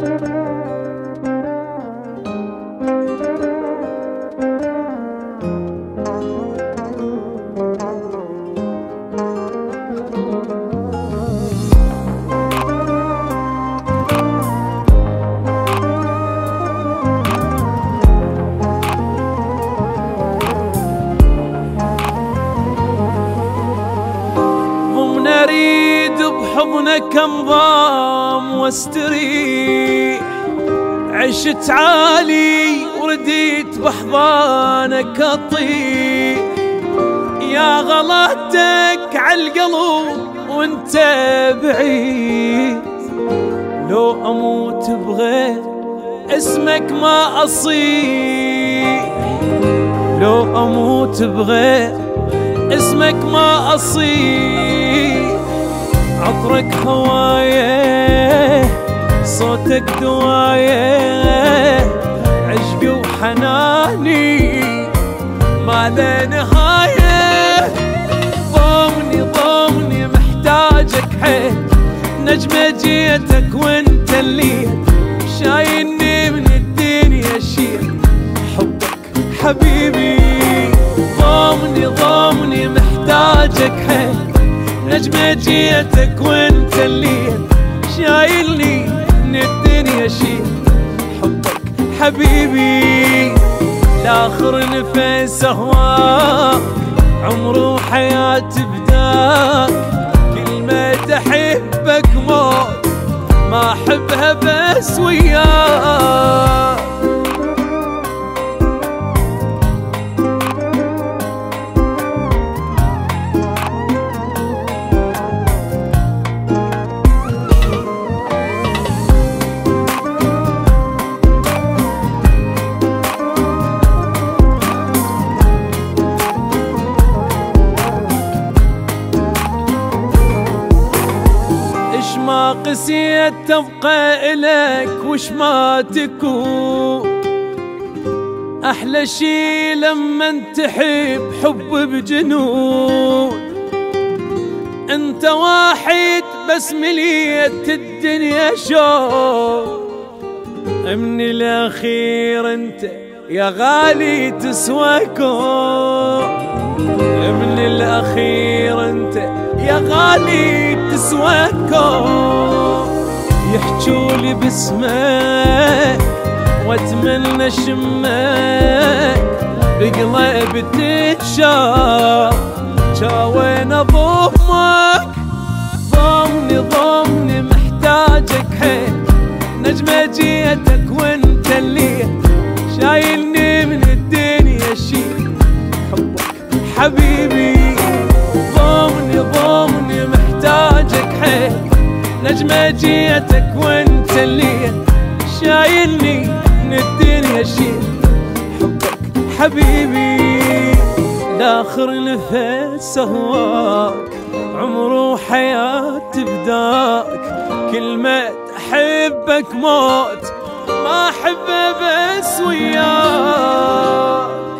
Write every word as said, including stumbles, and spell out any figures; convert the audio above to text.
اريد بحضنك انضام واستريح، عشت عالي ورديت بحضانك اطيح، يا غلطتك عالقلب وانت بعيد، لو اموت بغير اسمك ما اصيح، لو اموت بغير اسمك ما اصيح، عطرك هوايه صوتك دوايه، عشقي وحناني ما له نهايه، ضمني ضمني محتاجك حيل، نجمة جيتك وانت اللي شايلني من الدنيا شيل، حبك حبيبي ضمني ضمني محتاجك حيل، نجمة جيتك وانت اللي شايلني من الدنيا شيل، حبك حبيبي لاخر نفس اهواك، عمر وحياتي بداك، كلمة احبك موت ما احبها بس وياك. ما قسيت تبقى إلك وش ما تكون، أحلى شي لما تحب حب بجنون، انت واحد بس مليت الدنيا شوق، من الأخير انت يا غالي تسوى كون، من الأخير انت يا غالي تسوى كون، يحجولي باسمك واتمنى شمك، بقلبي تتشاف جاوين اضمك، ضمني ضمني محتاجك حيل، نجمة جيتك وانت اللي شايلني من الدنيا شيل، حبك حبيبي ضمني ضمني محتاجك حيل، نجمة جيتك وانت اللي شايلني من الدنيا شيل، حبك حبيبي لاخر نفس اهواك، عمر وحياتي بداك، كلمة احبك موت ما احبه بس وياك.